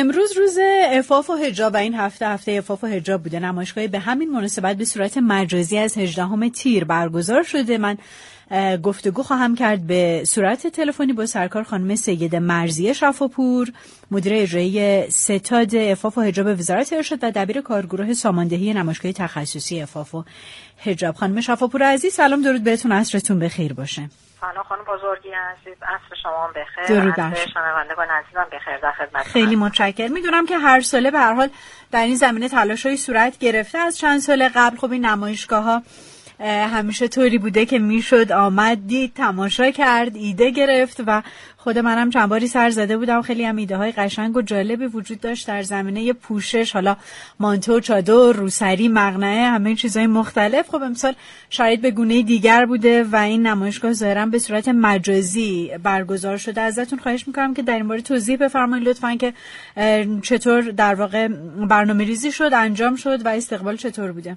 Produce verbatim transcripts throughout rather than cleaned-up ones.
امروز روز عفاف و حجاب و این هفته هفته عفاف و حجاب بوده. نمایشگاهی به همین مناسبت به صورت مجازی از هجدهم تیر برگزار شده. من گفتگو خواهم کرد به صورت تلفنی با سرکار خانم سیده مرضیه شفاپور، مدیر اجرایی ستاد عفاف و حجاب وزارت ارشاد و دبیر کارگروه ساماندهی نمایشگاه تخصصی عفاف و حجاب. خانم شفاپور عزیز سلام، درود بهتون، عصرتون بخیر باشه. سلام خانم بزرگی عزیز، عصر شما بخیر. درود بر شما. شنوندگان عزیزم بخیر، در خدمت. خیلی متشکرم. میدونم که هر ساله به هر حال در این زمینه تلاش‌های صورت گرفته. از چند سال قبل خب این نمایشگاه‌ها همیشه طوری بوده که میشد آمد دید، تماشا کرد، ایده گرفت و خود منم چند باری سر زده بودم. خیلی هم ایده های قشنگ و جالبی وجود داشت در زمینه پوشش، حالا مانتو، چادر، روسری، مقنعه، همه چیزهای مختلف. خب امسال شاید به گونه دیگر بوده و این نمایشگاه ظاهرا به صورت مجازی برگزار شده. ازتون خواهش میکنم که در این باره توضیح بفرمایید لطفاً که چطور در واقع برنامه‌ریزی شد، انجام شد و استقبال چطور بوده.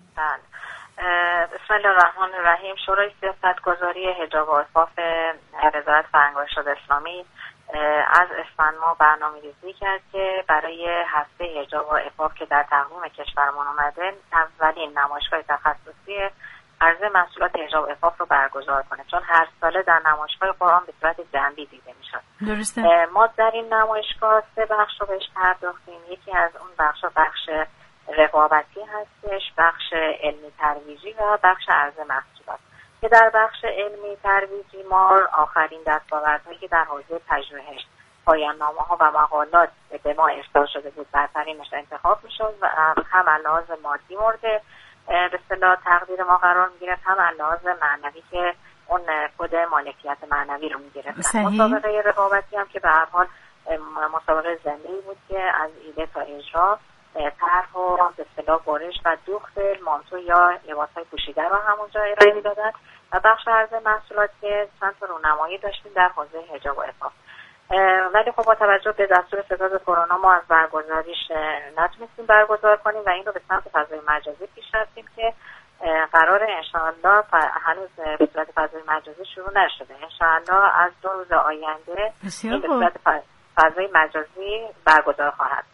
بسم الله الرحمن الرحیم. شورای سیاستگذاری حجاب و عفاف وزارت فرهنگ و ارشاد اسلامی از اسفند ماه برنامه‌ریزی کرد که برای هفته حجاب و عفاف که در تقویم کشورمان اومده اولین نمایشگاه تخصصی عرضه محصولات حجاب و عفاف رو برگزار کنه، چون هر ساله در نمایشگاه قرآن به صورت جنبی دیده میشد. درسته. ما در این نمایشگاه سه بخش رو بهش پرداختیم. یکی از اون بخش بخش رقابتی هستش، بخش علمی ترویجی و بخش عرضه محصولات که در بخش علمی ترویجی ما آخرین دستاوردهایی که در حوزه پژوهش، پایان نامه‌ها و مقالات به ما ارسال شده بود برترینش انتخاب می‌شد و هم لحاظ مادی مورد به اصطلاح تقدیر ما قرار می‌گرفت، هم لحاظ معنوی که اون کد مالکیت معنوی رو می‌گرفت. مسابقه رقابتی هم که به هر حال مسابقه زنده‌ای بود که از ایده تا اجرا طرح و به اصطلاح برش و دوخت مانتو یا لباس‌های پوشیده رو همونجا ارائه می‌دادن و بخش عرضه محصولات که چند تا رونمایی داشتیم در حوزه حجاب و عفاف. ولی خب با توجه به دستور ستاد کرونا ما از برگزاریش نتونستیم برگزار کنیم و این رو به سمت فضای مجازی پیش رفتیم که قرار انشاءالله هنوز به صورت فضای مجازی شروع نشده. انشاءالله از دو روز آینده این به صورت فضای مجازی برگزار خواهد.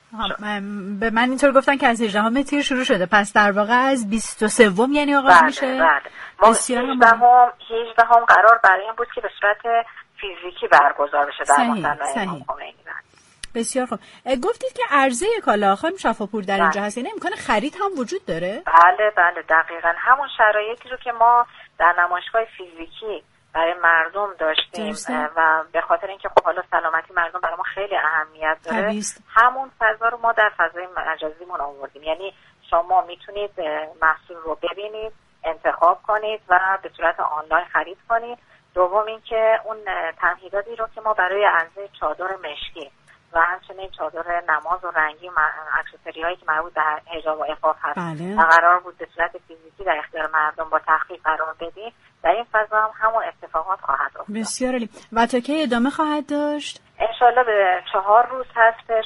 به من اینطور گفتن که از هجدهم تیر شروع شده، پس در واقع از بیست و سوم یعنی آغاز بله، میشه. بله. ما هجدهم هجدهم قرار برای این بود که به صورت فیزیکی برگزار بشه در مصلی امام خمینی. بسیار خوب. گفتید که عرضه کالا خانم شفاپور در اینجا هست، یعنی امکان خرید هم وجود داره؟ بله بله دقیقاً همون شرایطی رو که ما در نمایشگاه فیزیکی برای مردم داشتیم درسته. و به خاطر اینکه خب حالا سلامتی مردم برای ما خیلی اهمیت داره طبیست. همون فضا رو ما در فضای مجازیمون آوردیم. یعنی شما میتونید محصول رو ببینید، انتخاب کنید و به صورت آنلاین خرید کنید. دوم اینکه اون تمهیداتی رو که ما برای عرضه چادر مشکی و همچنین چادر نماز و رنگی و اکسسوری هایی که مربوط به حجاب و عفاف هست بله. و قرار بود به صورت فیزیکی در اختیار مردم با تخفیف قرار بدیم، در این فضا هم همون اتفاقات خواهد افتاد. بسیار عالی. و تا کی ادامه خواهد داشت؟ انشالله به چهار روز هستش.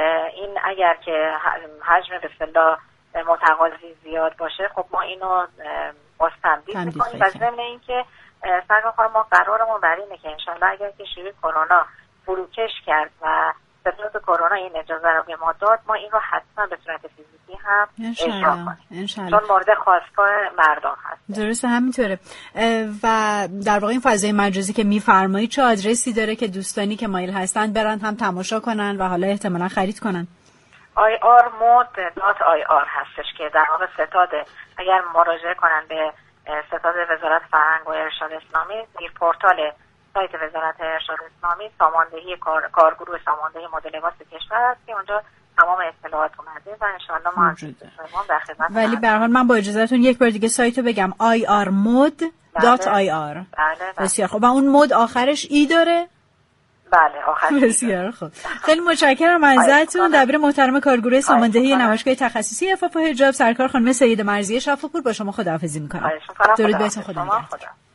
این اگر که حجم به اصطلاح متقاضی زیاد باشه خب ما اینو باز تمدید می‌کنیم و ضمن اینکه سرکار خانم ما قرارمون بر اینه که انشالله اگر که شیوع کرونا فروکش کرد و ستاد کرونا این اجازه رو به ما داد، ما این رو حتما به صورت فیزیکی هم اجرا کنیم چون مورد خواستگاه مردم هست. درسته همینطوره. و در واقع این فضای مجازی که میفرمایید چه آدرسی داره که دوستانی که مایل هستن برن هم تماشا کنن و حالا احتمالاً خرید کنن؟ آی آر مود دات آی آر هستش که در واقع ستاد اگر مراجعه کنن به ستاد وزارت فرهنگ و ارشاد اسلامی زیر پورتال سایت وزارت ارشاد اسلامی ساماندهی کار... کارگروه ساماندهی مد لباس کشور هست که اونجا تمام اطلاعات اومده و ان شاءالله ما در خدمت. ولی به هر حال من با اجازهتون یک بار دیگه سایت رو بگم آی آر مود دات آی آر. بله بله. بسیار خوب. و اون مود آخرش ای داره؟ بله آخرش. بسیار خوب. خیلی متشکرم ازتون. دبیر محترم کارگروه ساماندهی نمایشگاه تخصصی عفاف و حجاب سرکار خانم سیده مرضیه شفاپور با شما خداحافظی می‌کنم. درود بهتون. خدا نگهدار.